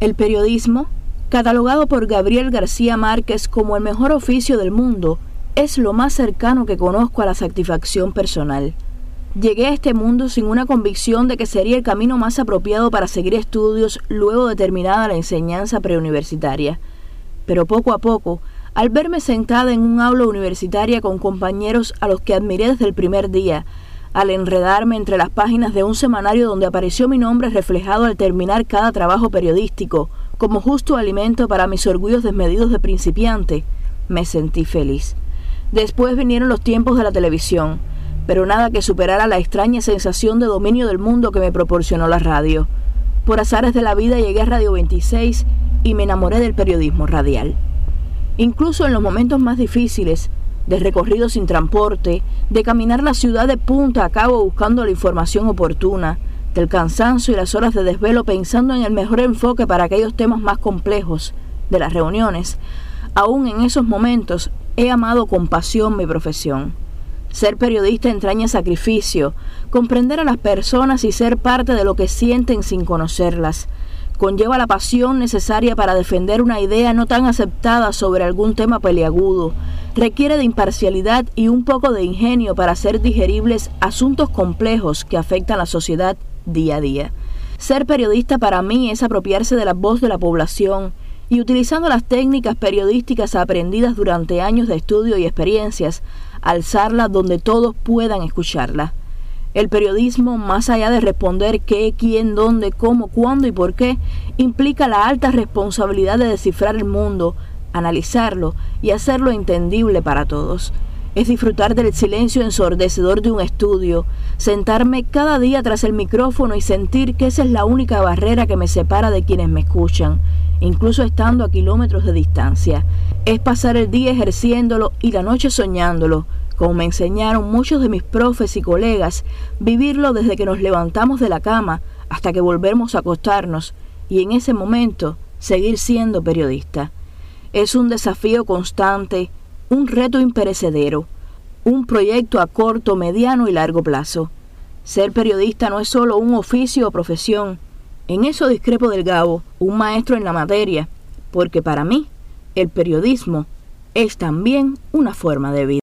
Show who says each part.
Speaker 1: El periodismo, catalogado por Gabriel García Márquez como el mejor oficio del mundo, es lo más cercano que conozco a la satisfacción personal. Llegué a este mundo sin una convicción de que sería el camino más apropiado para seguir estudios luego de terminada la enseñanza preuniversitaria. Pero poco a poco, al verme sentada en un aula universitaria con compañeros a los que admiré desde el primer día, al enredarme entre las páginas de un semanario donde apareció mi nombre reflejado al terminar cada trabajo periodístico, como justo alimento para mis orgullos desmedidos de principiante, me sentí feliz. Después vinieron los tiempos de la televisión, pero nada que superara la extraña sensación de dominio del mundo que me proporcionó la radio. Por azares de la vida llegué a Radio 26 y me enamoré del periodismo radial. Incluso en los momentos más difíciles, de recorrido sin transporte, de caminar la ciudad de punta a cabo buscando la información oportuna, del cansancio y las horas de desvelo pensando en el mejor enfoque para aquellos temas más complejos, de las reuniones, aún en esos momentos he amado con pasión mi profesión. Ser periodista entraña sacrificio, comprender a las personas y ser parte de lo que sienten sin conocerlas. Conlleva la pasión necesaria para defender una idea no tan aceptada sobre algún tema peliagudo. Requiere de imparcialidad y un poco de ingenio para hacer digeribles asuntos complejos que afectan a la sociedad día a día. Ser periodista para mí es apropiarse de la voz de la población y, utilizando las técnicas periodísticas aprendidas durante años de estudio y experiencias, alzarla donde todos puedan escucharla. El periodismo, más allá de responder qué, quién, dónde, cómo, cuándo y por qué, implica la alta responsabilidad de descifrar el mundo, analizarlo y hacerlo entendible para todos. Es disfrutar del silencio ensordecedor de un estudio, sentarme cada día tras el micrófono y sentir que esa es la única barrera que me separa de quienes me escuchan, incluso estando a kilómetros de distancia. Es pasar el día ejerciéndolo y la noche soñándolo, como me enseñaron muchos de mis profes y colegas, vivirlo desde que nos levantamos de la cama hasta que volvemos a acostarnos y en ese momento seguir siendo periodista. Es un desafío constante, un reto imperecedero, un proyecto a corto, mediano y largo plazo. Ser periodista no es solo un oficio o profesión. En eso discrepo del Gabo, un maestro en la materia, porque para mí el periodismo es también una forma de vida.